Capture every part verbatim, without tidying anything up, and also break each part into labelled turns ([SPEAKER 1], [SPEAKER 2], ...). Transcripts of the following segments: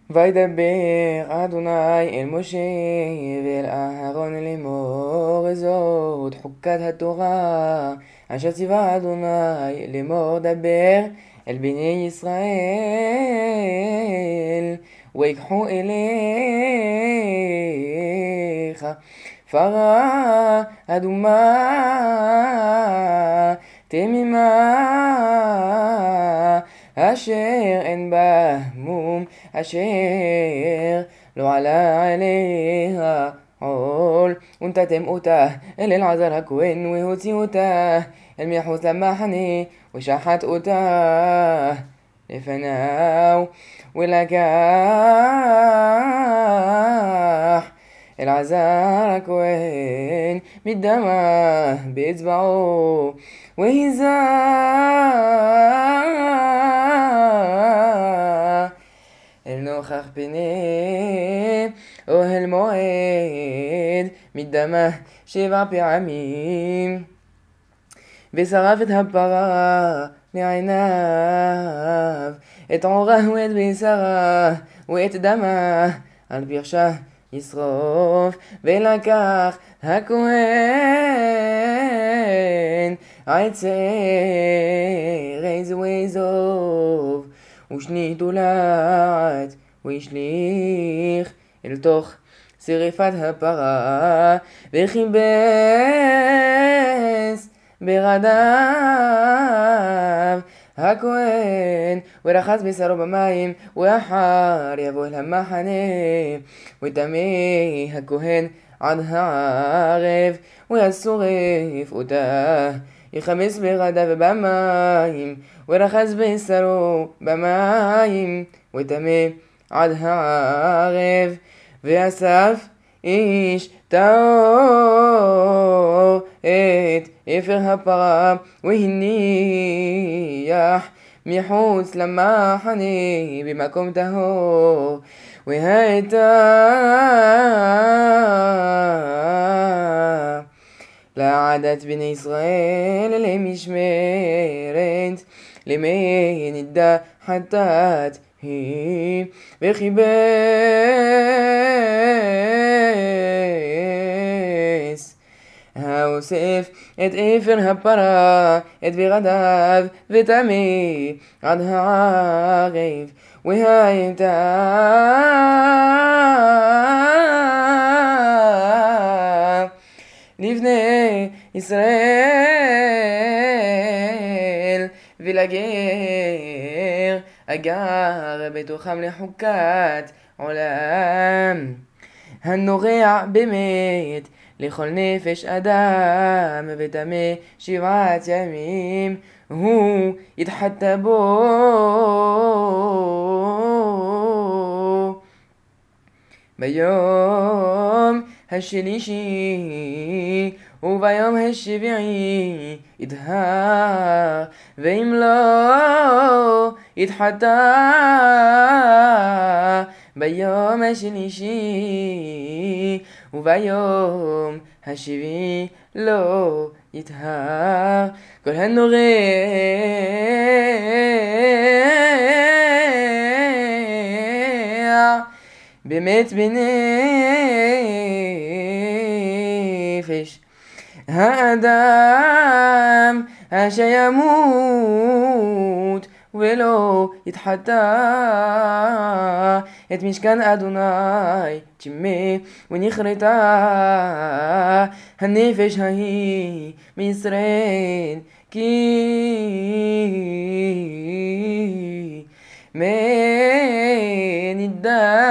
[SPEAKER 1] וידבר אדוני אל משה ואל אהרון לאמור זאת חוקת התורה אשר ציווה אדוני לאמור דבר אל בני ישראל ויקחו אליך פרה אדומה תמימה אשר אין בה מום אשר לא עלה עליה עול ונתתם אותה אל אלעזר הכהן והוציא אותה אל מחוץ למחנה ושחט אותה לפניו ולקח אלעזר הכהן מדמה באצבעו והיזה אל נוכח פני אוהל מועד מדמה שבע פעמים ושרף את הפרה לעיניו את עורה ואת בשרה ואת דמה על פרשה ישרוף ולקח הכהן עצי ארז ואזוב ושני תולעת וישליך אל תוך שריפת הפרה וכיבס ברדיו הכהן ורחץ בשרו במים ואחר יבוא אל המחנה וטמא הכהן עד הערב וישרף אותה יכבס ברדיו במים ורחץ בשרו במים וטמא עד הערב ואסף איש טהור את אפר הפרה והניח מחוץ למחנה במקום טהור והייתה לעדת בני ישראל למשמרת למי נדע חטאת היא וכיבס האוסף את אפר הפרה את ברדיו וטמא עד הערב והייתה לבני ישראל ולגר אגר בתוכם לחוקת עולם הנורע באמת לכל נפש אדם וטמא שבעת ימים הוא יתחטא בו ביום השלישי וביום השביעי יטהר ואם לא יתחטא ביום השלישי וביום השביעי לא יטהר כל הנורע באמת בנפש האדם אשר ימות ולא יתחטא את משכן אדוני טמא ונכרתה הנפש ההיא מישראל כי מנדע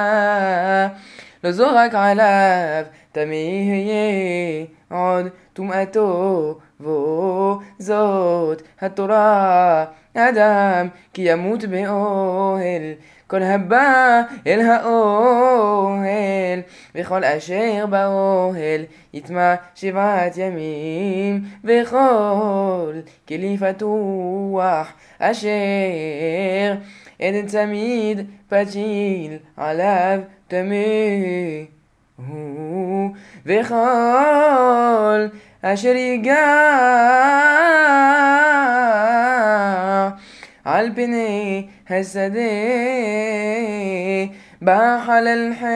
[SPEAKER 1] לא זורק עליו טמא יהיה עוד טומאתו וזאת התורה אדם כי ימות באוהל כל הבא אל האוהל וכל אשר באוהל יטמא שבעת ימים וכל כלי פתוח אשר אין צמיד פתיל עליו טמא הוא וכל אשר ייגע על פני השדה, בחלל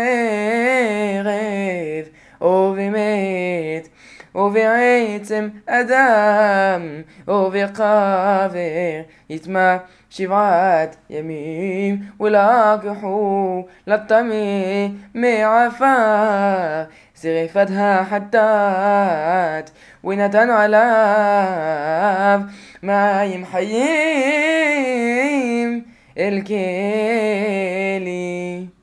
[SPEAKER 1] חרב ובמת, ובעצם אדם ובקבר יטמע שבעת ימים, ולקחו לטמא מעפר שרפת החטאת, ונתן עליו מים חיים אל כלי.